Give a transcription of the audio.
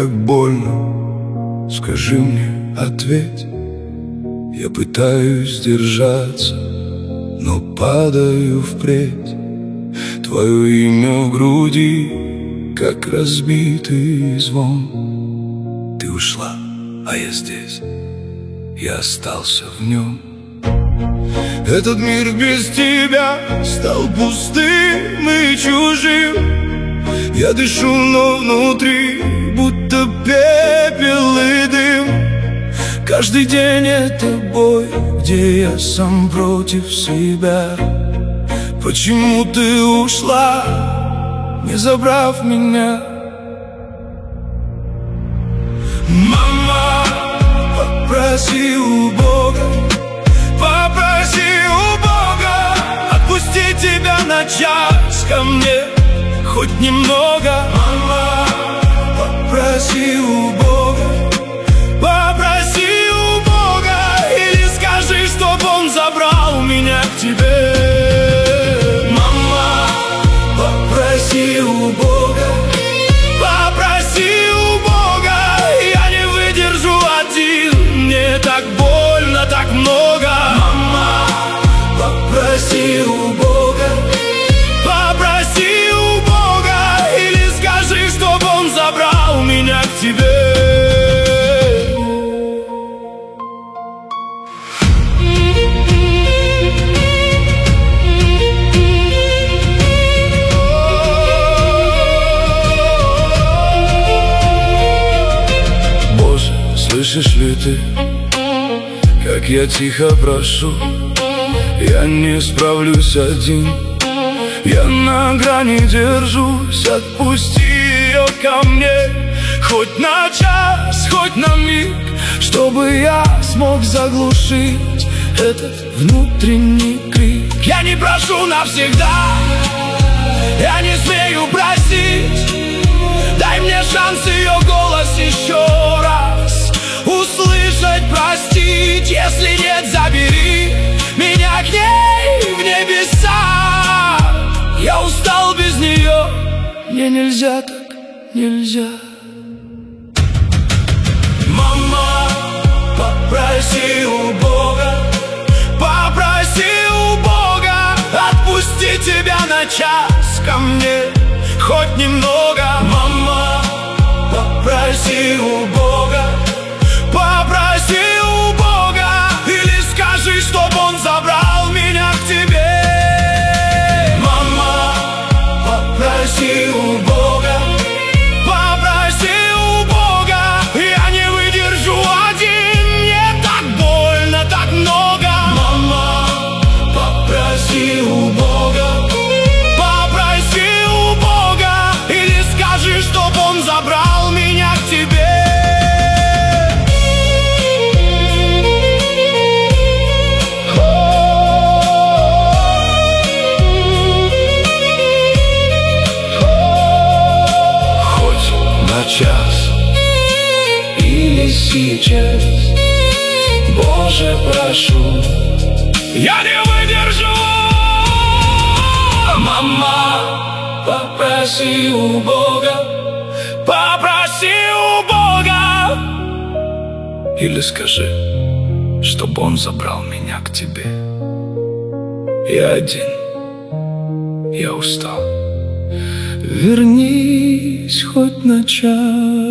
так больно, скажи мне, ответь. Я пытаюсь держаться, но падаю впредь. Твое имя в груди, как разбитый звон. Ты ушла, а я здесь, я остался в нем. Этот мир без тебя стал пустым и чужим. Я дышу, но внутри будто пепел и дым. Каждый день это бой, где я сам против себя. Почему ты ушла, не забрав меня? Мама, попроси у Бога, попроси у Бога отпусти тебя на час ко мне, хоть немного. Мама, попроси у Бога, попроси у Бога, или скажи, чтоб он забрал меня к тебе. Мама, попроси у Бога, попроси у Бога, я не выдержу один, мне так больно, так много. Мама, попроси у Бога, попроси у Бога, или скажи, чтоб он забрал меня к тебе. Боже, слышишь ли ты, как я тихо прошу? Я не справлюсь один, я на грани держусь. Отпусти ее ко мне, хоть на час, хоть на миг, чтобы я смог заглушить этот внутренний крик. Я не прошу навсегда, я не смею просить. Дай мне шанс ее голос еще раз услышать, простить. Если нет, забери меня к ней в небеса. Я устал без нее, мне нельзя так, нельзя. Мама, попроси у Бога, попроси у Бога отпусти тебя на час ко мне, хоть немного. Мама, попроси у Бога, попроси у Бога, или скажи, чтоб он забрал меня к тебе. Мама, попроси у Бога, попроси у Бога, я не выдержу один, мне так больно, так много. Мама, попроси у Бога, попроси у Бога, или скажи, чтоб он забрал меня к тебе. Час или сейчас, Боже, прошу, я не выдержу. Мама, попроси у Бога, попроси у Бога, или скажи, чтобы он забрал меня к тебе. Я один, я устал. Вернись хоть на час.